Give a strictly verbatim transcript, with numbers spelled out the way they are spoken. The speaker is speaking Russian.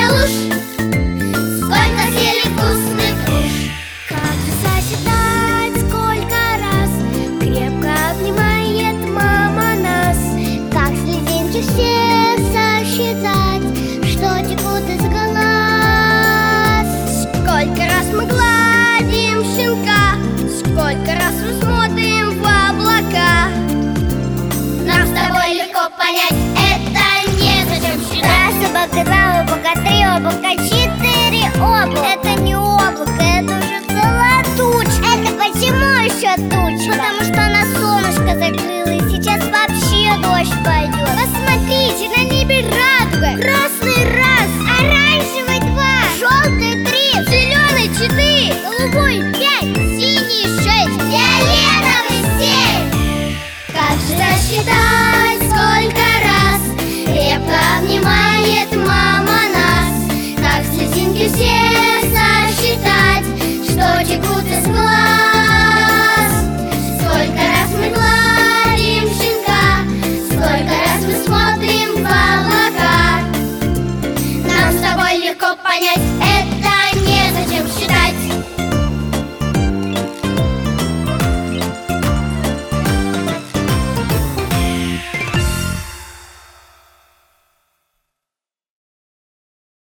уж сколько съели вкусных груш. Как же сосчитать, сколько раз крепко обнимает мама нас? Как слезинки все сосчитать, что текут из глаз? Сколько раз мы гладим щенка, сколько раз мы смотрим в облака. Нам с тобой легко понять, это незачем считать. Раз, оба, два, оба, три, оба, четыре, оба. Это не облако, это уже целая туча. Это почему еще туча?